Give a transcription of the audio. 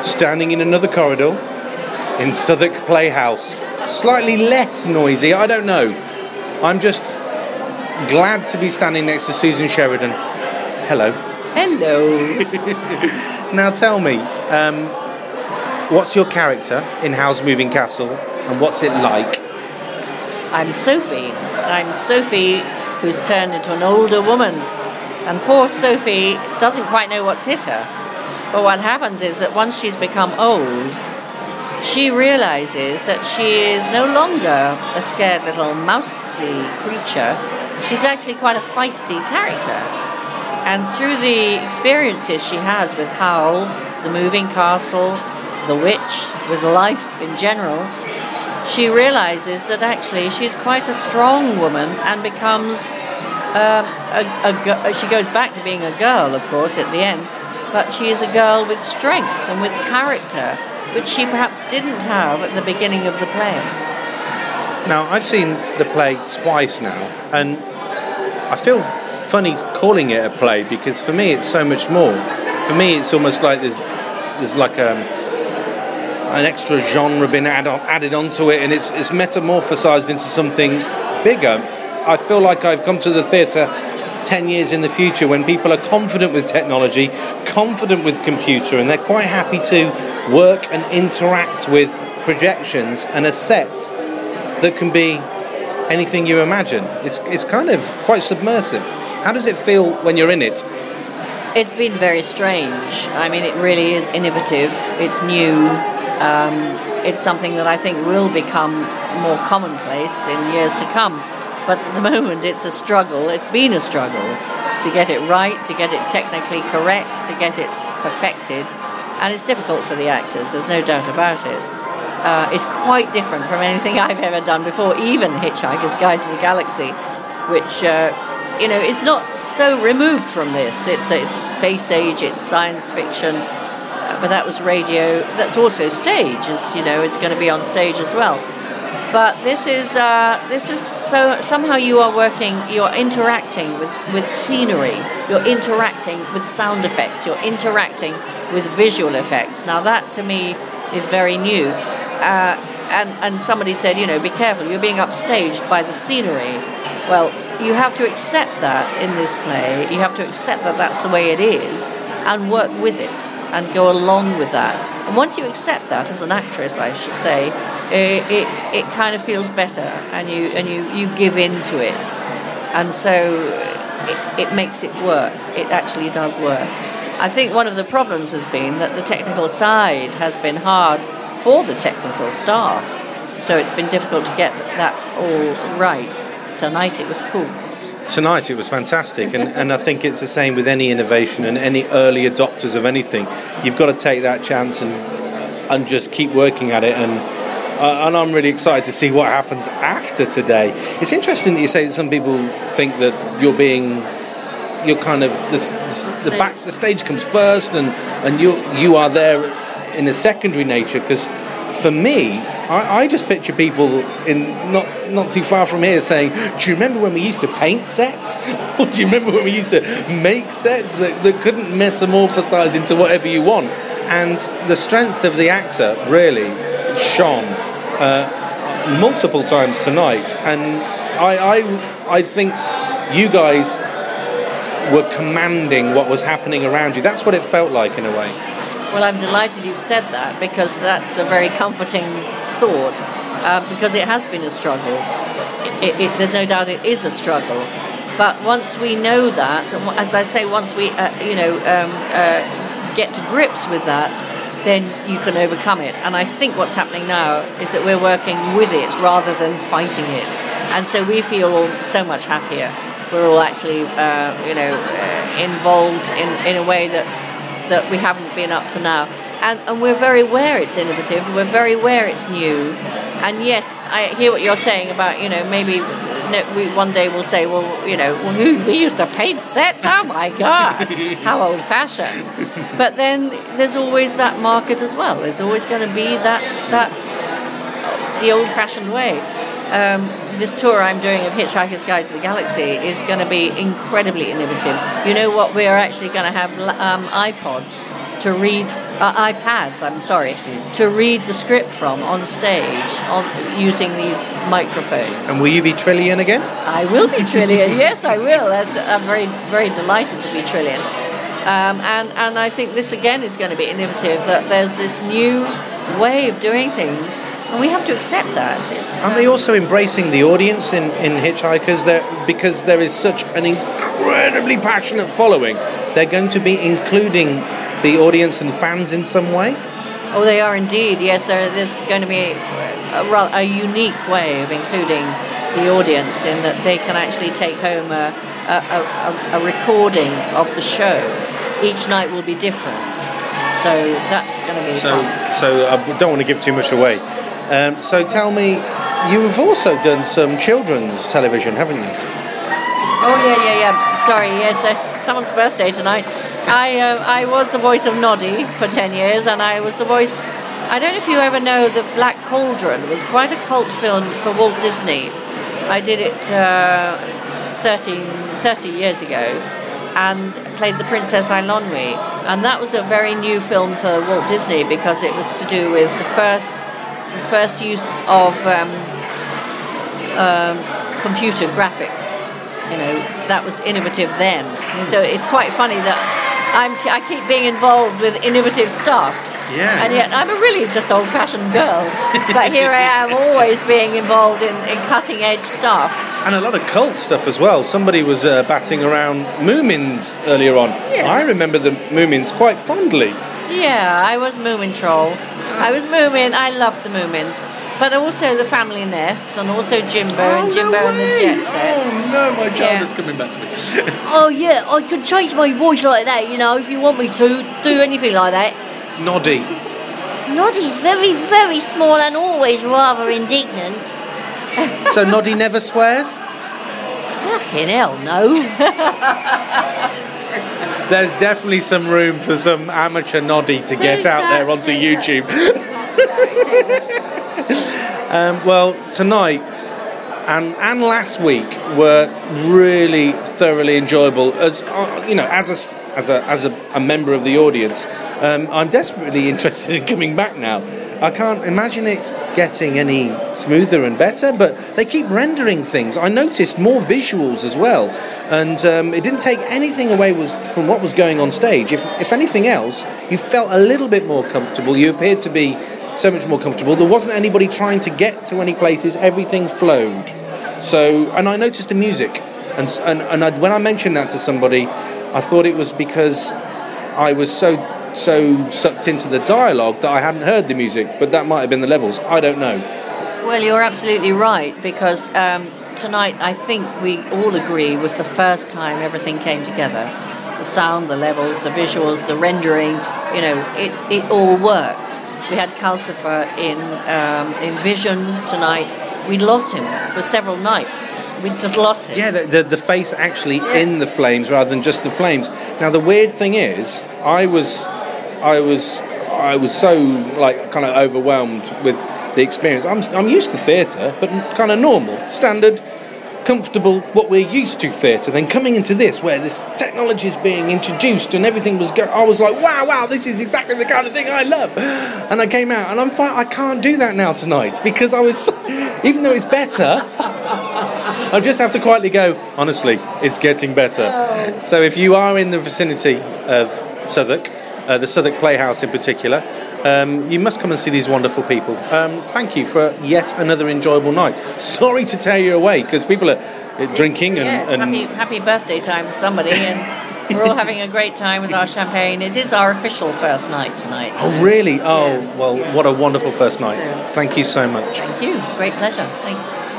standing in another corridor in Southwark Playhouse. Slightly less noisy, I don't know. I'm just glad to be standing next to Susan Sheridan. Hello. Hello. Now tell me, what's your character in Howl's Moving Castle, and what's it like? I'm Sophie. I'm Sophie who's turned into an older woman. And poor Sophie doesn't quite know what's hit her. But what happens is that once she's become old, she realizes that she is no longer a scared little mousy creature. She's actually quite a feisty character. And through the experiences she has with Howl, the moving castle, the witch, with life in general, she realizes that actually she's quite a strong woman and becomes she goes back to being a girl, of course, at the end, but she is a girl with strength and with character, which she perhaps didn't have at the beginning of the play. Now, I've seen the play twice now, and I feel funny calling it a play, because for me it's so much more. For me it's almost like there's like an extra genre been added onto it, and it's metamorphosized into something bigger. I feel like I've come to the theatre 10 years in the future, when people are confident with technology, confident with computer, and they're quite happy to work and interact with projections and a set that can be anything you imagine. It's kind of quite submersive. How does it feel when you're in it? It's been very strange. I mean, it really is innovative. It's new. It's something that I think will become more commonplace in years to come. But at the moment, it's a struggle. It's been a struggle to get it right, to get it technically correct, to get it perfected. And it's difficult for the actors, there's no doubt about it. It's quite different from anything I've ever done before, even Hitchhiker's Guide to the Galaxy, which, is not so removed from this. It's space age, it's science fiction, but that was radio. That's also stage, it's going to be on stage as well. But this is so somehow you're interacting with scenery, you're interacting with sound effects, you're interacting with visual effects. Now that to me is very new. And somebody said, be careful, you're being upstaged by the scenery. Well, you have to accept that in this play. You have to accept that that's the way it is and work with it and go along with that. And once you accept that as an actress, I should say, it kind of feels better, and you give in to it, and so it makes it work. It actually does work. I think one of the problems has been that the technical side has been hard for the technical staff, so it's been difficult to get that all right. Tonight it was cool. Tonight it was fantastic, and I think it's the same with any innovation and any early adopters of anything. You've got to take that chance and just keep working at it, and I'm really excited to see what happens after today. It's interesting that you say that some people think that you're kind of the stage comes first, and you are there in a secondary nature, because for me, I just picture people in not too far from here saying, do you remember when we used to paint sets? Or do you remember when we used to make sets that couldn't metamorphosize into whatever you want? And the strength of the actor really shone multiple times tonight. And I think you guys were commanding what was happening around you. That's what it felt like in a way. Well, I'm delighted you've said that, because that's a very comforting thought, because it has been a struggle. There's no doubt it is a struggle. But once we know that, and as I say, once we get to grips with that, then you can overcome it. And I think what's happening now is that we're working with it rather than fighting it. And so we feel so much happier. We're all actually, involved in a way that we haven't been up to now. And we're very aware it's innovative, we're very aware it's new. And yes, I hear what you're saying about, maybe we one day we'll say, we used to paint sets, oh my God, how old-fashioned. But then there's always that market as well. There's always going to be that the old-fashioned way. this tour I'm doing of Hitchhiker's Guide to the Galaxy is going to be incredibly innovative. You know what? We are actually going to have iPads to read, to read the script from on stage using these microphones. And will you be Trillian again? I will be Trillian. Yes, I will. I'm very, very delighted to be Trillian. And I think this again is going to be innovative. That there's this new way of doing things. And we have to accept that. Aren't they also embracing the audience in Hitchhikers? Because there is such an incredibly passionate following, they're going to be including the audience and fans in some way? Oh, they are indeed. Yes, there's going to be a unique way of including the audience in that they can actually take home a recording of the show. Each night will be different. So that's going to be fun. So I don't want to give too much away. So tell me, you've also done some children's television, haven't you? Oh, yeah. Sorry, yes, it's someone's birthday tonight. I was the voice of Noddy for 10 years, and I was the voice... I don't know if you ever know The Black Cauldron. It was quite a cult film for Walt Disney. I did it 30 years ago and played the Princess Eilonwy. And that was a very new film for Walt Disney because it was to do with the first use of computer graphics. You know, that was innovative then. So it's quite funny that I keep being involved with innovative stuff. Yeah. And yet I'm a really just old-fashioned girl. But here I am always being involved in cutting-edge stuff. And a lot of cult stuff as well. Somebody was batting around Moomins earlier on. Yes. I remember the Moomins quite fondly. Yeah, I was Moomin Troll. I was Moomin. I loved the Moomins. But also the Family Nest, and also Jimbo and Jimbo and the Jet Set. Oh no, my childhood's coming back to me. Oh yeah, I could change my voice like that, you know, if you want me to do anything like that. Noddy. Noddy's very, very small and always rather indignant. So Noddy never swears? Fucking hell, no. There's definitely some room for some amateur Noddy to get out there onto YouTube. Well, tonight and last week were really thoroughly enjoyable. As you know, as a member of the audience, I'm desperately interested in coming back now. I can't imagine it getting any smoother and better, but they keep rendering things. I noticed more visuals as well, and it didn't take anything away from what was going on stage. If anything else, you felt a little bit more comfortable. You appeared to be so much more comfortable. There wasn't anybody trying to get to any places. Everything flowed. So, and I noticed the music, and when I mentioned that to somebody, I thought it was because I was so sucked into the dialogue that I hadn't heard the music, but that might have been the levels. I don't know. Well, you're absolutely right, because tonight I think we all agree was the first time everything came together. The sound, the levels, the visuals, the rendering, you know, it all worked. We had Calcifer in Vision tonight. We'd lost him for several nighs. We just lost him. Yeah, the face actually in the flames rather than just the flames. Now the weird thing is, I was so like kind of overwhelmed with the experience. I'm used to theatre, but kind of normal, standard, comfortable, what we're used to theatre. Then coming into this, where this technology is being introduced and everything was I was like, wow, this is exactly the kind of thing I love. And I came out and I'm fine. I can't do that now tonight because I was, even though it's better, I just have to quietly go, honestly, it's getting better. Oh. So if you are in the vicinity of Southwark, the Southwark Playhouse in particular, you must come and see these wonderful people. Thank you for yet another enjoyable night. Sorry to tear you away because people are drinking and happy birthday time for somebody, and we're all having a great time with our champagne. It is our official first night tonight. Oh really? Oh well, what a wonderful first night. Thank you so much. Thank you. Great pleasure. Thanks.